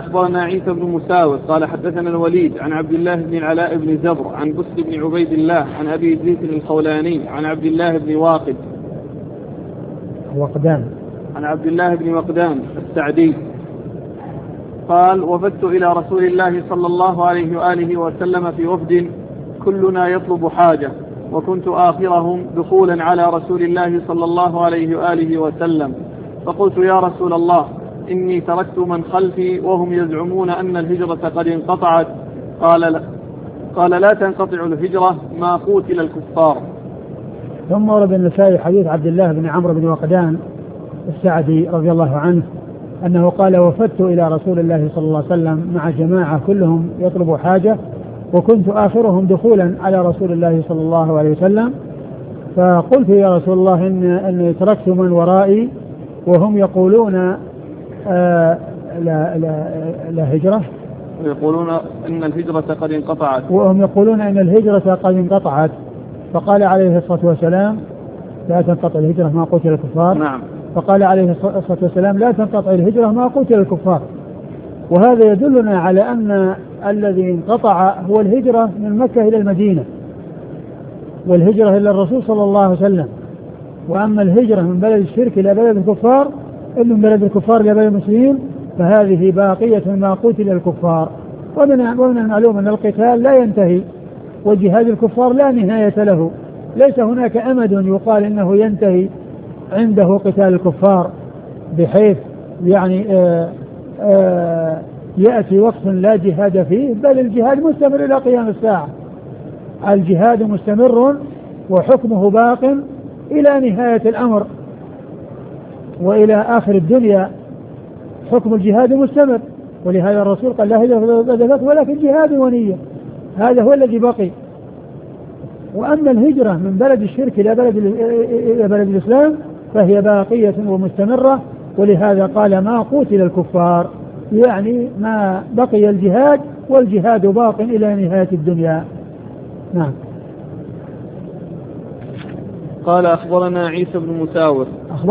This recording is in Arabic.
أخبرنا عيسى بن مساور قال حدثنا الوليد عن عبد الله بن العلاء بن زبر عن بسر بن عبيد الله عن أبي إدريس الخولاني عن عبد الله بن عن عبد الله بن وقدان السعدي قال وفدت إلى رسول الله صلى الله عليه وآله وسلم في وفد كلنا يطلب حاجة، وكنت آخرهم دخولا على رسول الله صلى الله عليه وآله وسلم، فقلت يا رسول الله إني تركت من خلفي وهم يزعمون أن الهجرة قد انقطعت. قال لا تنقطع الهجرة ما قوتل الكفار. ثم ورد النسائي حديث عبد الله بن عمرو بن وقدان السعدي رضي الله عنه أنه قال وفدت إلى رسول الله صلى الله عليه وسلم مع جماعة كلهم يطلب حاجة، وكنت آخرهم دخولا على رسول الله صلى الله عليه وسلم، فقلت يا رسول الله إني تركت من ورائي وهم يقولون لا هجرة، ويقولون أن الهجرة قد انقطعت، وهم يقولون أن الهجرة قد انقطعت. فقال عليه الصلاة والسلام لا تنقطع الهجرة ما قتل الكفار. نعم. فقال عليه الصلاة والسلام لا تنقطع الهجرة ما قتل الكفار. وهذا يدلنا على أن الذي انقطع هو الهجرة من مكة إلى المدينة، والهجرة إلى الرسول صلى الله عليه وسلم. وأما الهجرة من بلد الشرك إلى بلد الكفار، إلا من بلد الكفار إلى بلد المسلمين، فهذه باقية ما قتل الكفار. ومن المعلوم أن القتال لا ينتهي، وجهاد الكفار لا نهاية له، ليس هناك أمد يقال إنه ينتهي عنده قتال الكفار، بحيث يعني يأتي وقت لا جهاد فيه، بل الجهاد مستمر إلى قيام الساعة. الجهاد مستمر وحكمه باق إلى نهاية الأمر وإلى آخر الدنيا، حكم الجهاد مستمر. ولهذا الرسول قال لا هجرة بعد الفتح ولكن جهاد ونية، هذا هو الذي بقي. وأما الهجرة من بلد الشرك إلى بلد الإسلام فهي باقية ومستمرة، ولهذا قال ما قتل الكفار، يعني ما بقي الجهاد، والجهاد باق إلى نهاية الدنيا. نعم. قال أخبرنا عيسى بن مساور